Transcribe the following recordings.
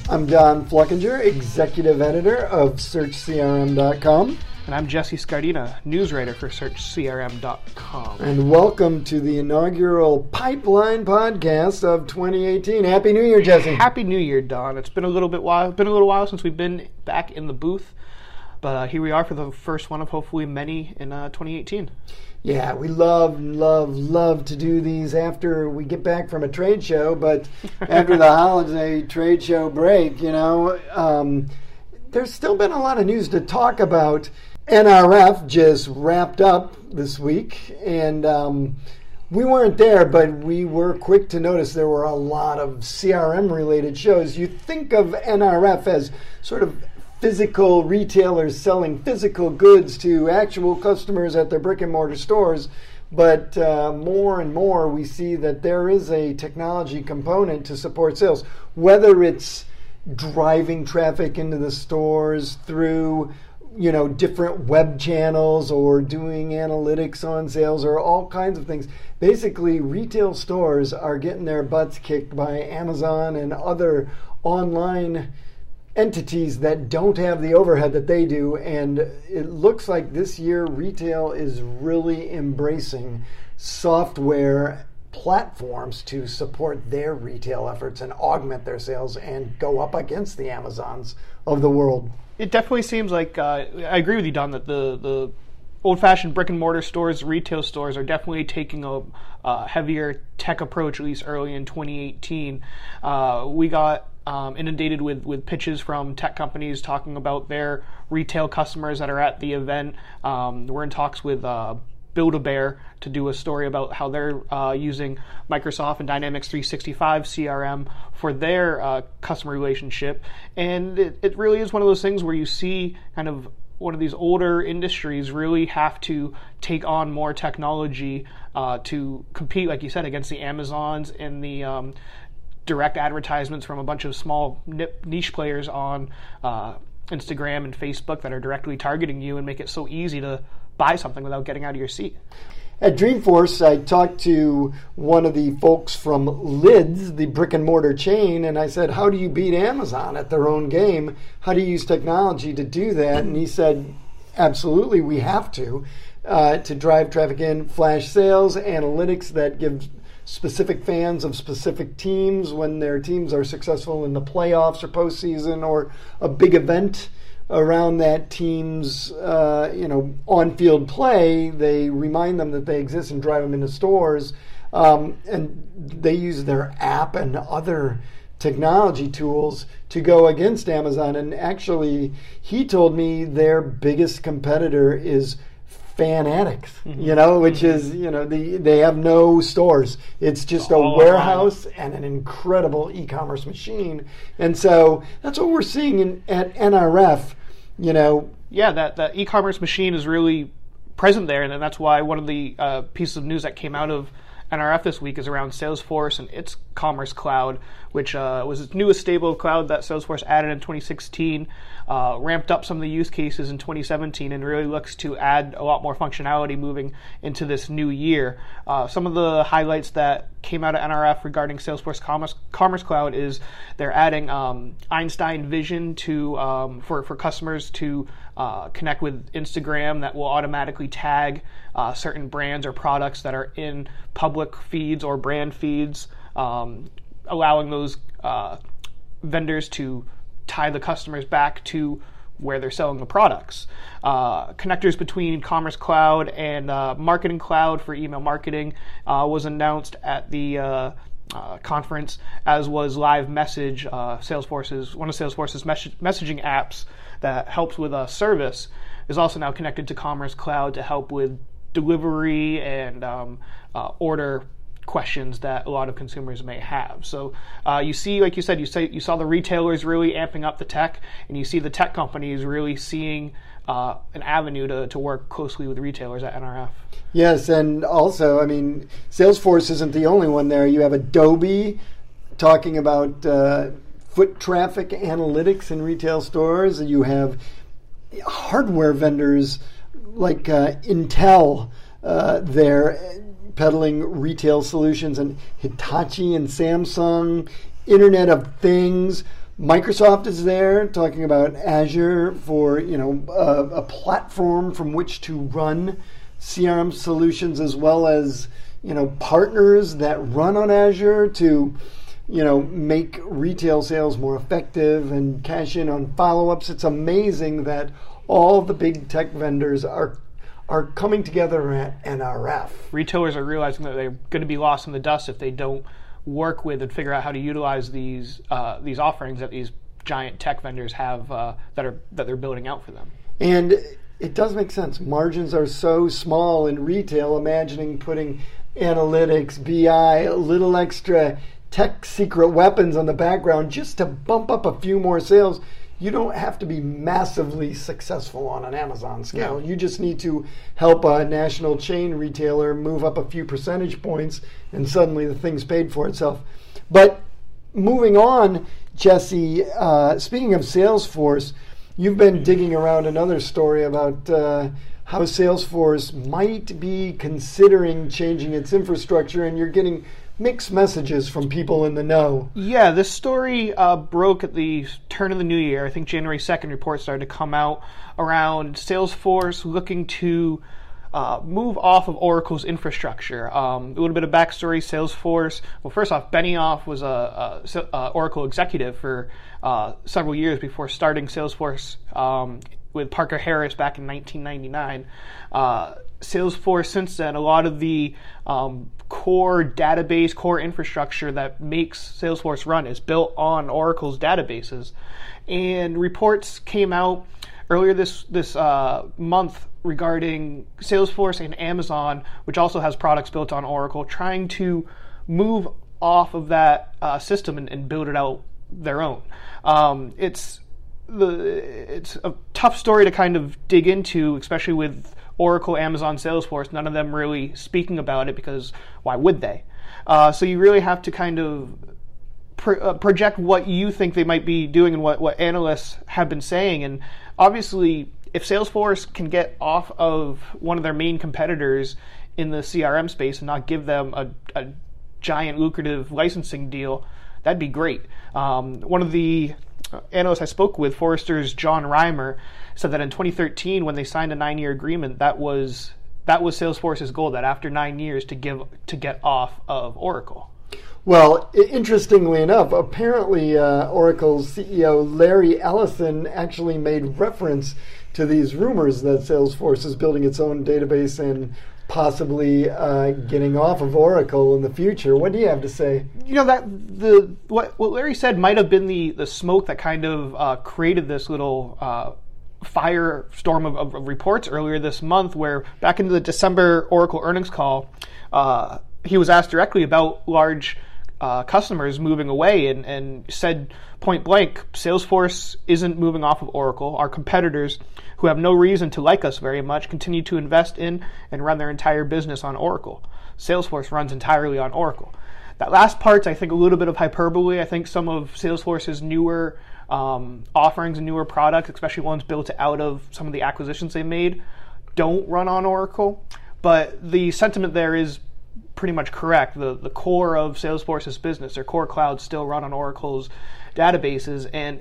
I'm Don Fluckinger, Executive Editor of SearchCRM.com. And I'm Jesse Scardina, news writer for SearchCRM.com. And welcome to the inaugural Pipeline podcast of 2018. Happy New Year, Jesse. Happy New Year, Don. It's been a little while since we've been back in the booth, but here we are for the first one of hopefully many in 2018. Yeah, we love to do these after we get back from a trade show, but after the holiday trade show break, there's still been a lot of news to talk about. NRF just wrapped up this week, and we weren't there, but we were quick to notice there were a lot of CRM-related shows. You think of NRF as sort of physical retailers selling physical goods to actual customers at their brick-and-mortar stores, but more and more we see that there is a technology component to support sales, whether it's driving traffic into the stores through different web channels or doing analytics on sales or all kinds of things. Basically, retail stores are getting their butts kicked by Amazon and other online entities that don't have the overhead that they do, and it looks like this year retail is really embracing software platforms to support their retail efforts and augment their sales and go up against the Amazons of the world. It definitely seems like, I agree with you, Don, that the old-fashioned brick-and-mortar stores, retail stores, are definitely taking a heavier tech approach, at least early in 2018. We got inundated with pitches from tech companies talking about their retail customers that are at the event. We're in talks with Build-A-Bear to do a story about how they're using Microsoft and Dynamics 365 CRM for their customer relationship. And it really is one of those things where you see kind of one of these older industries really have to take on more technology to compete, like you said, against the Amazons and the direct advertisements from a bunch of small niche players on Instagram and Facebook that are directly targeting you and make it so easy to buy something without getting out of your seat. At Dreamforce, I talked to one of the folks from Lids, the brick-and-mortar chain, and I said, how do you beat Amazon at their own game? How do you use technology to do that? And he said, absolutely, we have to drive traffic in, flash sales, analytics that give specific fans of specific teams when their teams are successful in the playoffs or postseason or a big event around that team's on-field play. They remind them that they exist and drive them into stores, and they use their app and other technology tools to go against Amazon. And actually, he told me their biggest competitor is Fanatics, which is, they have no stores. It's just a warehouse and an incredible e-commerce machine. And so that's what we're seeing at NRF, Yeah, that e-commerce machine is really present there, and that's why one of the pieces of news that came out of NRF this week is around Salesforce and its Commerce Cloud, which was its newest stable of cloud that Salesforce added in 2016, ramped up some of the use cases in 2017, and really looks to add a lot more functionality moving into this new year. Some of the highlights that came out of NRF regarding Salesforce Commerce Cloud is they're adding Einstein Vision to for customers to connect with Instagram that will automatically tag certain brands or products that are in public feeds or brand feeds, allowing those vendors to tie the customers back to where they're selling the products. Connectors between Commerce Cloud and Marketing Cloud for email marketing was announced at the conference, as was Live Message, one of Salesforce's messaging apps that helps with service, is also now connected to Commerce Cloud to help with delivery and order questions that a lot of consumers may have. So you see, like you said, you saw the retailers really amping up the tech, and you see the tech companies really seeing an avenue to work closely with retailers at NRF. Yes, and also, Salesforce isn't the only one there. You have Adobe talking about foot traffic analytics in retail stores. You have hardware vendors like Intel there peddling retail solutions, and Hitachi and Samsung, Internet of Things, Microsoft is there talking about Azure for, a platform from which to run CRM solutions, as well as, partners that run on Azure to, make retail sales more effective and cash in on follow-ups. It's amazing that all the big tech vendors are coming together at NRF. Retailers are realizing that they're going to be lost in the dust if they don't work with and figure out how to utilize these offerings that these giant tech vendors have that they're building out for them. And it does make sense. Margins are so small in retail. Imagining putting analytics, BI, a little extra tech secret weapons on the background just to bump up a few more sales. You don't have to be massively successful on an Amazon scale. No. You just need to help a national chain retailer move up a few percentage points, and suddenly the thing's paid for itself. But moving on, Jesse, speaking of Salesforce, you've been digging around another story about how Salesforce might be considering changing its infrastructure, and you're getting mixed messages from people in the know. Yeah, this story broke at the turn of the new year. I think January 2nd reports started to come out around Salesforce looking to move off of Oracle's infrastructure. A little bit of backstory, Salesforce. Well, first off, Benioff was a Oracle executive for several years before starting Salesforce with Parker Harris back in 1999. Salesforce, since then, a lot of the core database, core infrastructure that makes Salesforce run is built on Oracle's databases. And reports came out earlier this month regarding Salesforce and Amazon, which also has products built on Oracle, trying to move off of that system and build it out their own. It's a tough story to kind of dig into, especially with Oracle, Amazon, Salesforce, none of them really speaking about it, because why would they? So you really have to kind of project what you think they might be doing and what analysts have been saying. And obviously, if Salesforce can get off of one of their main competitors in the CRM space and not give them a giant lucrative licensing deal, that'd be great. One of the analysts I spoke with, Forrester's John Reimer, said that in 2013, when they signed a 9-year agreement, that was Salesforce's goal, that after 9 years to get off of Oracle. Well, interestingly enough, apparently Oracle's CEO Larry Ellison actually made reference to these rumors that Salesforce is building its own database and possibly getting off of Oracle in the future. What do you have to say? What Larry said might have been the smoke that kind of created this little firestorm of reports earlier this month, where back in the December Oracle earnings call, he was asked directly about large customers moving away and said point blank, Salesforce isn't moving off of Oracle. Our competitors, who have no reason to like us very much, continue to invest in and run their entire business on Oracle. Salesforce runs entirely on Oracle. That last part's, I think, a little bit of hyperbole. I think some of Salesforce's newer offerings and newer products, especially ones built out of some of the acquisitions they made, don't run on Oracle. But the sentiment there is pretty much correct. The core of Salesforce's business, their core clouds, still run on Oracle's databases, and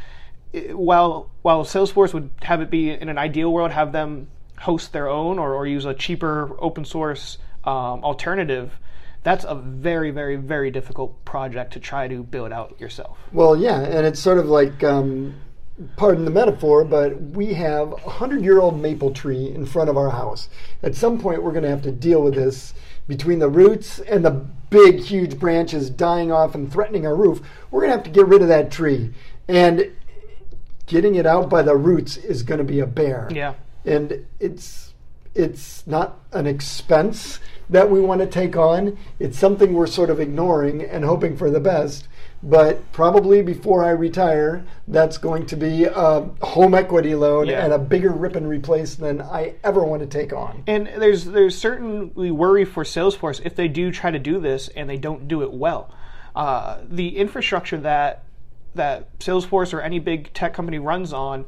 while Salesforce would have it be, in an ideal world, have them host their own or use a cheaper open source alternative, that's a very, very, very difficult project to try to build out yourself. Well, yeah, and it's sort of like, pardon the metaphor, but we have a 100-year-old maple tree in front of our house. At some point, we're going to have to deal with this. Between the roots and the big, huge branches dying off and threatening our roof, we're going to have to get rid of that tree. And getting it out by the roots is going to be a bear. Yeah. And it's not an expense that we want to take on. It's something we're sort of ignoring and hoping for the best. But probably before I retire, that's going to be a home equity loan and a bigger rip and replace than I ever want to take on. And there's certainly worry for Salesforce if they do try to do this and they don't do it well. The infrastructure that Salesforce or any big tech company runs on,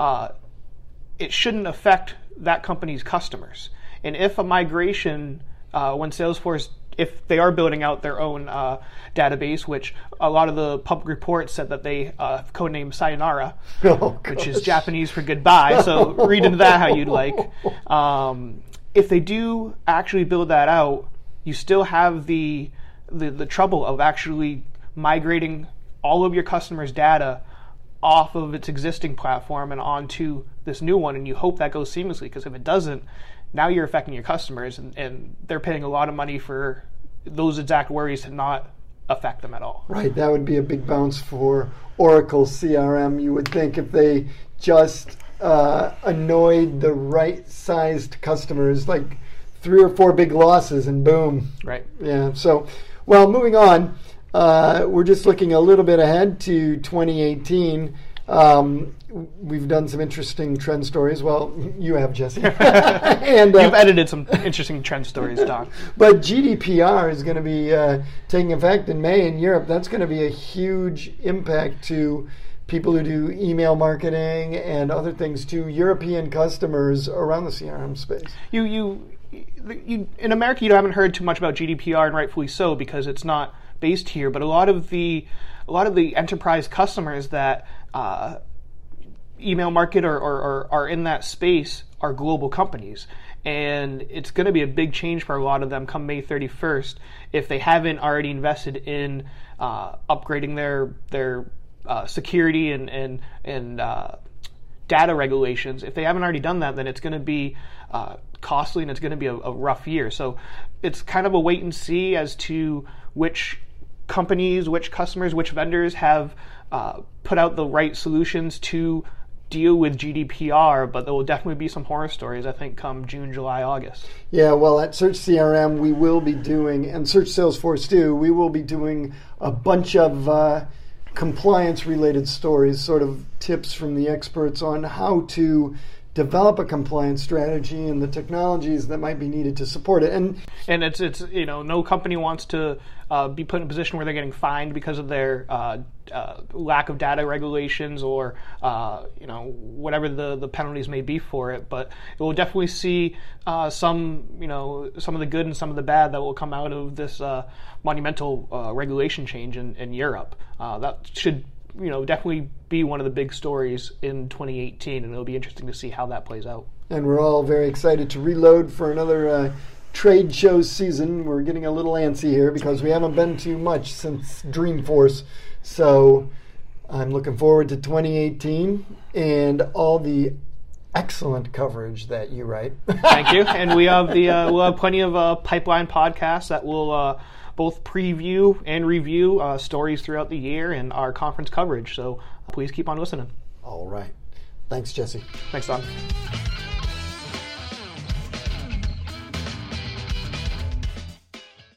it shouldn't affect that company's customers. And if a migration, when Salesforce if they are building out their own database, which a lot of the public reports said that they codenamed Sayonara, which is Japanese for goodbye. So read into that how you'd like. If they do actually build that out, you still have the trouble of actually migrating all of your customers' data off of its existing platform and onto this new one, and you hope that goes seamlessly, because if it doesn't, now you're affecting your customers, and they're paying a lot of money for those exact worries to not affect them at all. Right, that would be a big bounce for Oracle CRM, you would think, if they just annoyed the right-sized customers, like 3 or 4 big losses, and boom. Right. Yeah, so, well, moving on, we're just looking a little bit ahead to 2018. We've done some interesting trend stories. Well, you have, Jesse. And you've edited some interesting trend stories, Don. But GDPR is going to be taking effect in May in Europe. That's going to be a huge impact to people who do email marketing and other things, to European customers around the CRM space. You in America, you haven't heard too much about GDPR, and rightfully so, because it's not based here. But a lot of the enterprise customers that email market or are in that space are global companies, and it's going to be a big change for a lot of them come May 31st if they haven't already invested in upgrading their security and data regulations. If they haven't already done that, then it's going to be costly, and it's going to be a rough year. So it's kind of a wait and see as to which companies, which customers, which vendors have put out the right solutions to deal with GDPR, but there will definitely be some horror stories, I think, come June, July, August. Yeah, well, at Search CRM, we will be doing, and Search Salesforce too, we will be doing a bunch of compliance-related stories, sort of tips from the experts on how to develop a compliance strategy and the technologies that might be needed to support it. And it's no company wants to be put in a position where they're getting fined because of their lack of data regulations or whatever the penalties may be for it. But it will definitely see some of the good and some of the bad that will come out of this monumental regulation change in Europe. That should definitely be one of the big stories in 2018, and it'll be interesting to see how that plays out. And we're all very excited to reload for another trade show season. We're getting a little antsy here because we haven't been to much since Dreamforce. So I'm looking forward to 2018 and all the excellent coverage that you write. Thank you. And we have we'll have plenty of pipeline podcasts that will both preview and review stories throughout the year and our conference coverage. So please keep on listening. All right. Thanks, Jesse. Thanks, Don.